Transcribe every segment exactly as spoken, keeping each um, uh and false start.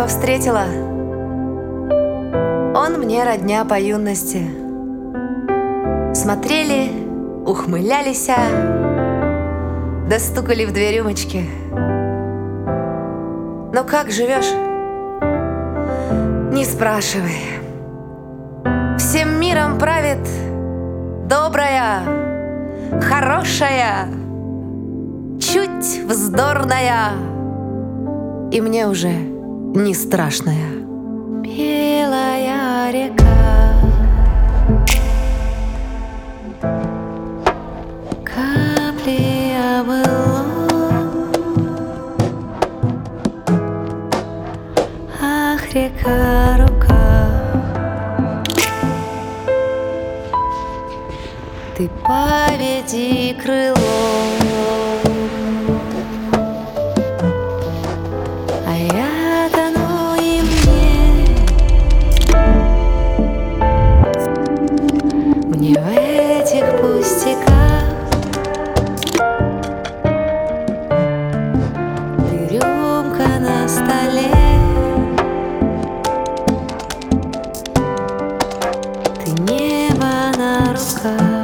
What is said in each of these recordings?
встретила. Он мне родня по юности. Смотрели, ухмылялись, да стукали в две рюмочки. Ну как живешь? Не спрашивай. Всем миром правит добрая, хорошая, чуть вздорная, и мне уже не страшная. Белая река, капли обыло, ах, река, рука, ты поведи крылом, а я тону и мне, мне в этих пустяках. Ты рюмка на столе, ты небо на руках.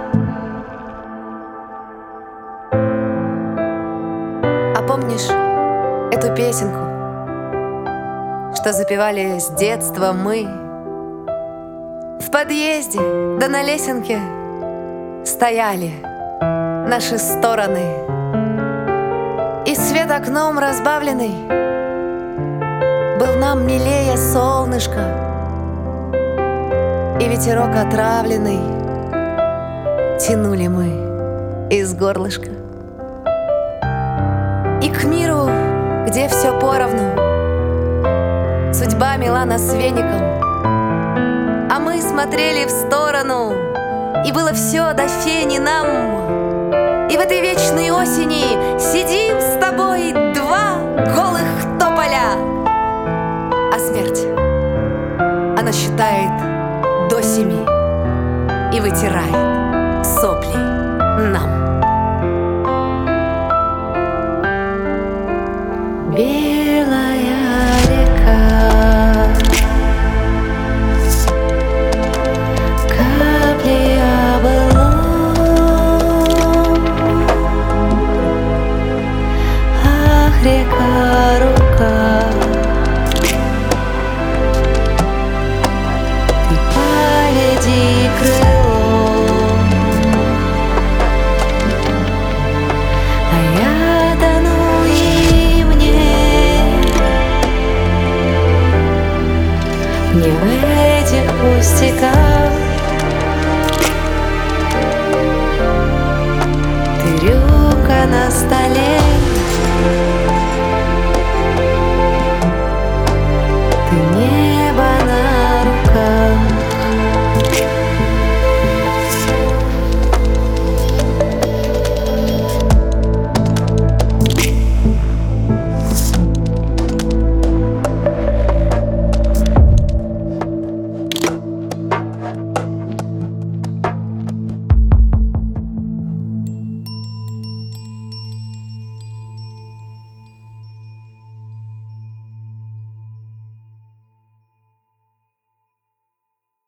А помнишь эту песенку, что запевали с детства мы? В подъезде, да на лесенке стояли наши стороны, и свет окном разбавленный был нам милее солнышко, и ветерок отравленный тянули мы из горлышка. И к миру, где все поровну, судьба мила нас веником, а мы смотрели в сторону, и было все до фени нам. И в этой вечной осени сидим с тобой два голых тополя, а смерть, она считает до семи и вытирает сопли нам. Белая река, капли обыло, ах, река, рука, ты поведи крылом, а я тону и мне, мне в этих пустяках. Ты рюмка на столе,